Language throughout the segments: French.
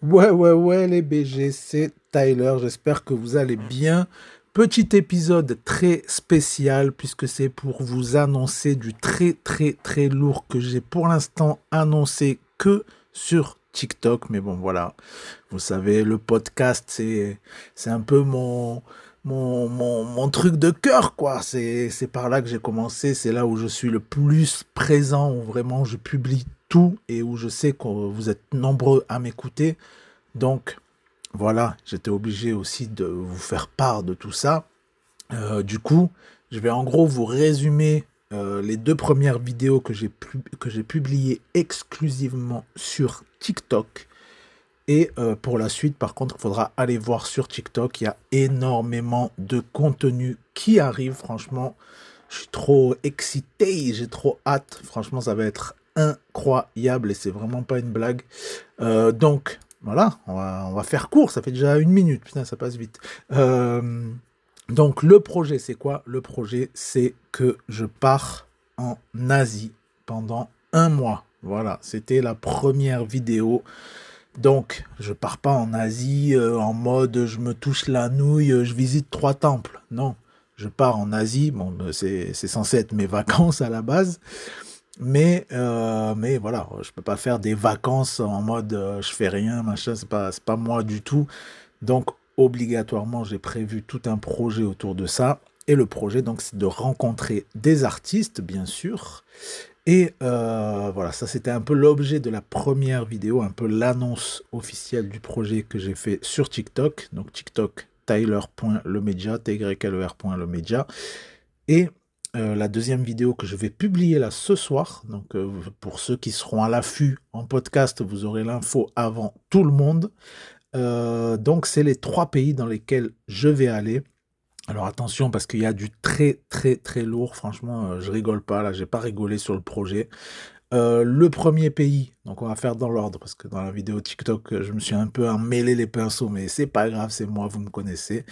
Ouais, les BG, c'est Tyler. J'espère que vous allez bien. Petit épisode très spécial puisque c'est pour vous annoncer du très lourd que j'ai pour l'instant annoncé que sur TikTok. Mais bon, voilà. Vous savez, le podcast, c'est un peu mon truc de cœur, quoi. C'est par là que j'ai commencé. C'est là où je suis le plus présent, où vraiment je publie tout et où je sais que vous êtes nombreux à m'écouter. Donc, voilà, j'étais obligé aussi de vous faire part de tout ça. Du coup, je vais en gros vous résumer les deux premières vidéos que j'ai publiées exclusivement sur TikTok. Et pour la suite, par contre, il faudra aller voir sur TikTok. Il y a énormément de contenu qui arrive. Franchement, je suis trop excité. J'ai trop hâte. Franchement, ça va être incroyable et c'est vraiment pas une blague. Donc, voilà, on va faire court. Ça fait déjà 1 minute. Putain, ça passe vite. Donc, le projet, c'est quoi? Le projet, c'est que je pars en Asie pendant 1 mois. Voilà, c'était la première vidéo. Donc, je pars pas en Asie en mode je me touche la nouille, je visite 3 temples. Non, je pars en Asie. Bon, c'est censé être mes vacances à la base, mais voilà, je peux pas faire des vacances en mode je fais rien, machin. C'est pas moi du tout. Donc, obligatoirement, j'ai prévu tout un projet autour de ça. Et le projet, donc, c'est de rencontrer des artistes, bien sûr, et voilà, ça c'était un peu l'objet de la première vidéo, un peu l'annonce officielle du projet que j'ai fait sur TikTok. Donc TikTok, tyler.lemedia, tyler.lemedia. Et la deuxième vidéo que je vais publier là ce soir, donc pour ceux qui seront à l'affût en podcast, vous aurez l'info avant tout le monde. Donc c'est les 3 pays dans lesquels je vais aller. Alors attention parce qu'il y a du très lourd, franchement, je rigole pas là, j'ai pas rigolé sur le projet. Le premier pays, donc on va faire dans l'ordre parce que dans la vidéo TikTok, je me suis un peu emmêlé les pinceaux, mais c'est pas grave, c'est moi, vous me connaissez.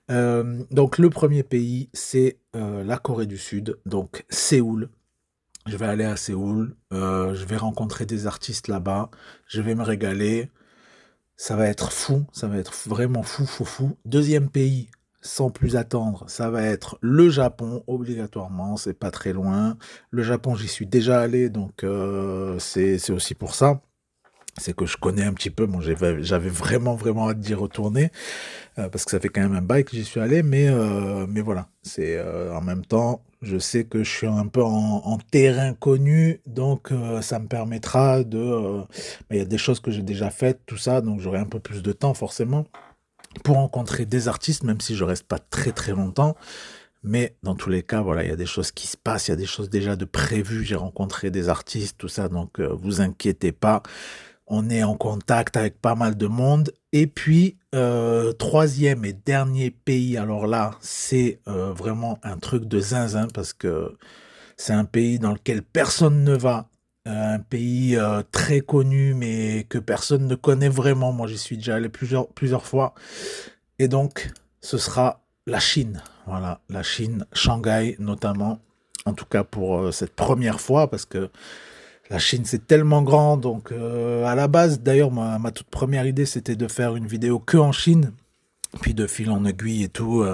Donc le premier pays, c'est la Corée du Sud, donc Séoul. Je vais aller à Séoul, je vais rencontrer des artistes là-bas, je vais me régaler. Ça va être fou, ça va être vraiment fou. Deuxième pays, sans plus attendre, ça va être le Japon, obligatoirement, c'est pas très loin. Le Japon, j'y suis déjà allé, donc c'est aussi pour ça. C'est que je connais un petit peu, bon, j'avais vraiment hâte d'y retourner, parce que ça fait quand même un bail que j'y suis allé, mais voilà, c'est en même temps, je sais que je suis un peu en terrain connu, donc ça me permettra de... il y a des choses que j'ai déjà faites, tout ça, donc j'aurai un peu plus de temps forcément pour rencontrer des artistes, même si je reste pas très longtemps. Mais dans tous les cas, voilà, il y a des choses qui se passent, il y a des choses déjà de prévues. J'ai rencontré des artistes, tout ça, donc vous inquiétez pas. On est en contact avec pas mal de monde. Et puis, troisième et dernier pays, alors là, c'est vraiment un truc de zinzin parce que c'est un pays dans lequel personne ne va. Un pays très connu, mais que personne ne connaît vraiment. Moi, j'y suis déjà allé plusieurs fois. Et donc, ce sera la Chine. Voilà, la Chine, Shanghai notamment. En tout cas pour cette première fois, parce que la Chine, c'est tellement grand. Donc, à la base, d'ailleurs, ma toute première idée, c'était de faire une vidéo que en Chine. Puis de fil en aiguille et tout,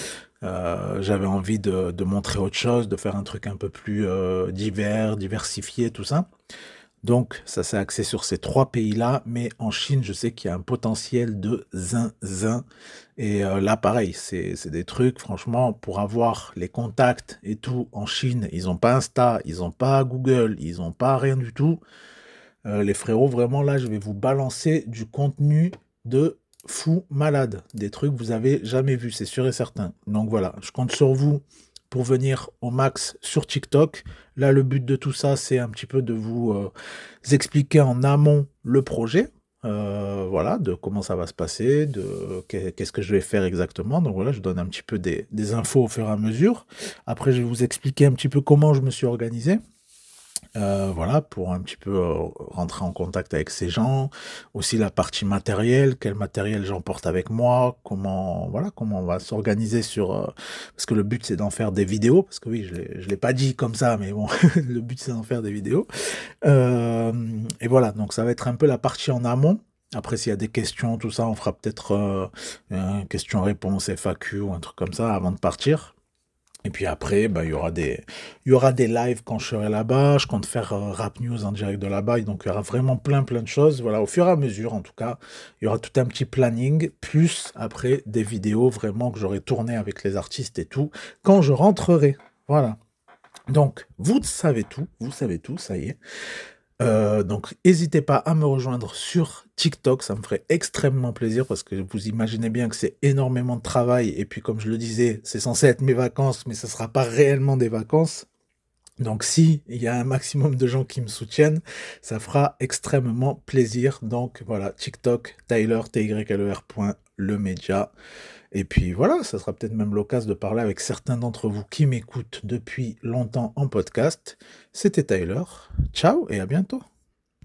j'avais envie de montrer autre chose, de faire un truc un peu plus diversifié, tout ça. Donc, ça s'est axé sur ces 3 pays-là, mais en Chine, je sais qu'il y a un potentiel de zinzin. Et là, pareil, c'est des trucs, franchement, pour avoir les contacts et tout en Chine, ils n'ont pas Insta, ils n'ont pas Google, ils n'ont pas rien du tout. Les frérots, vraiment, là, je vais vous balancer du contenu de fou malade. Des trucs que vous avez jamais vus, c'est sûr et certain. Donc voilà, je compte sur vous pour venir au max sur TikTok. Là, le but de tout ça, c'est un petit peu de vous expliquer en amont le projet. Voilà, de comment ça va se passer, de qu'est-ce que je vais faire exactement. Donc voilà, je donne un petit peu des infos au fur et à mesure. Après, je vais vous expliquer un petit peu comment je me suis organisé. Voilà, pour un petit peu rentrer en contact avec ces gens. Aussi la partie matérielle, quel matériel j'emporte avec moi, comment on va s'organiser sur... parce que le but c'est d'en faire des vidéos, parce que oui, je l'ai pas dit comme ça, mais bon, le but c'est d'en faire des vidéos. Et voilà, donc ça va être un peu la partie en amont. Après, s'il y a des questions, tout ça, on fera peut-être questions-réponses, FAQ ou un truc comme ça avant de partir. Et puis après, bah, il y aura des lives quand je serai là-bas. Je compte faire Rap News en direct de là-bas. Et donc, il y aura vraiment plein de choses. Voilà, au fur et à mesure, en tout cas, il y aura tout un petit planning. Plus après, des vidéos vraiment que j'aurai tournées avec les artistes et tout. Quand je rentrerai. Voilà. Donc, vous savez tout, ça y est. Donc, n'hésitez pas à me rejoindre sur TikTok, ça me ferait extrêmement plaisir parce que vous imaginez bien que c'est énormément de travail. Et puis, comme je le disais, c'est censé être mes vacances, mais ce ne sera pas réellement des vacances. Donc, si il y a un maximum de gens qui me soutiennent, ça fera extrêmement plaisir. Donc, voilà, TikTok, Tyler, TYLER. Le média. Et puis voilà, ça sera peut-être même l'occasion de parler avec certains d'entre vous qui m'écoutent depuis longtemps en podcast. C'était Tyler. Ciao et à bientôt.